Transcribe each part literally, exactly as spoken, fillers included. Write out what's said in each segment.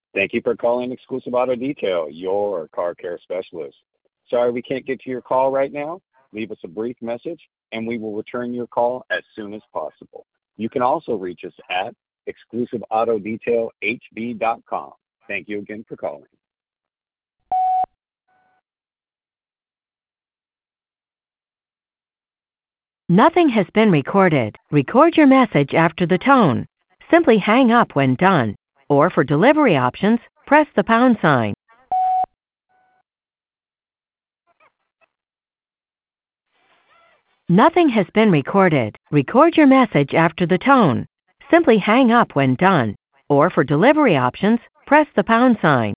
Thank you for calling Exclusive Auto Detail, your car care specialist. Sorry we can't get to your call right now. Leave us a brief message, and we will return your call as soon as possible. You can also reach us at exclusive auto detail h b dot com. Thank you again for calling. Nothing has been recorded. Record your message after the tone. Simply hang up when done. Or for delivery options, press the pound sign. Nothing has been recorded. Record your message after the tone. Simply hang up when done. Or for delivery options, press the pound sign.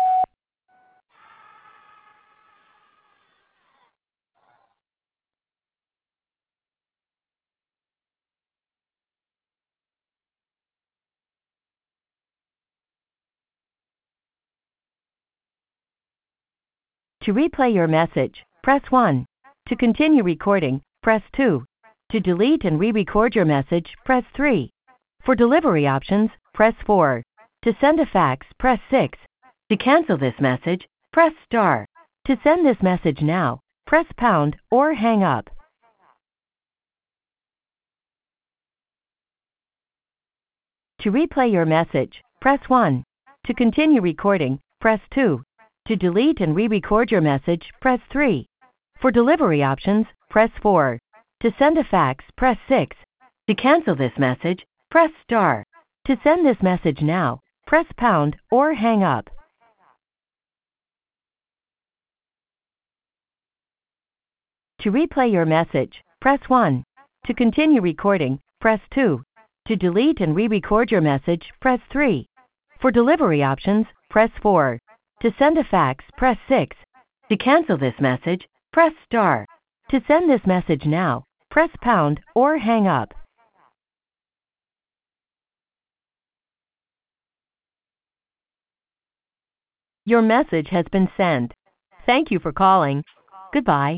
To replay your message, press one. To continue recording, press two. To delete and re-record your message, press three. For delivery options, press four. To send a fax, press six. To cancel this message, press star. To send this message now, press pound or hang up. To replay your message, press one. To continue recording, press two. To delete and re-record your message, press three. For delivery options, press four. To send a fax, press six. To cancel this message, press star. To send this message now, press pound or hang up. To replay your message, press one. To continue recording, press two. To delete and re-record your message, press three. For delivery options, press four. To send a fax, press six. To cancel this message, press star. To send this message now, press pound or hang up. Your message has been sent. Thank you for calling. Goodbye.